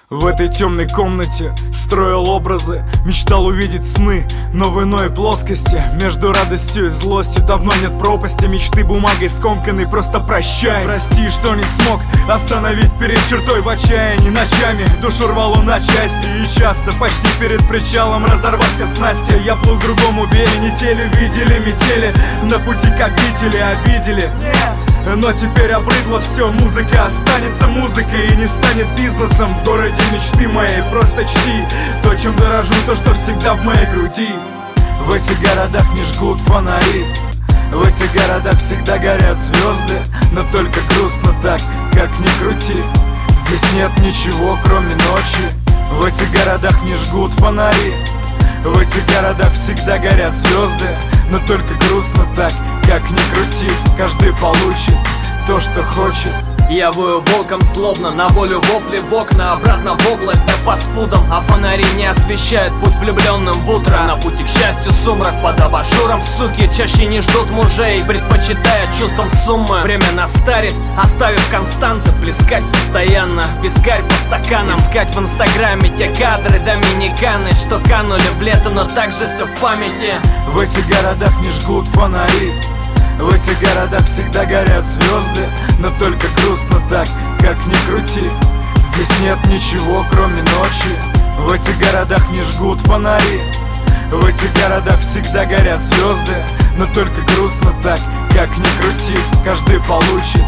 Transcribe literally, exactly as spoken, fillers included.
В этой темной комнате строил образы, мечтал увидеть сны, но в иной плоскости. Между радостью и злостью давно нет пропасти. Мечты бумагой скомканной, просто прощай. Прости, что не смог остановить перед чертой. В отчаянии ночами душу рвало на части. И часто, почти перед причалом, разорвав все снасти, я плыл к другому берегу. Не теле видели метели на пути к обители, обидели. Но теперь обрыдло все, музыка останется музыкой и не станет бизнесом в городе мечты моей. Просто чти то, чем дорожу, то, что всегда в моей груди. В этих городах не жгут фонари, в этих городах всегда горят звезды. Но только грустно так, как ни крути, здесь нет ничего, кроме ночи. В этих городах не жгут фонари, в этих городах всегда горят звезды. Но только грустно так, как ни крути, каждый получит то, что хочет. Я вою волком злобно, на волю вопли в окна, обратно в область, да фастфудом. А фонари не освещают путь влюбленным в утро. На пути к счастью сумрак под абажуром. Суки чаще не ждут мужей, предпочитая чувством суммы. Время нас старит, оставив константы. Плескать постоянно, вискарь по стаканам. Искать в инстаграме те кадры доминиканы, что канули в лето, но также все в памяти. В этих городах не жгут фонари, в этих городах всегда горят звезды. Но только грустно так, как ни крути, здесь нет ничего, кроме ночи. В этих городах не жгут фонари, в этих городах всегда горят звезды. Но только грустно так, как ни крути, каждый получит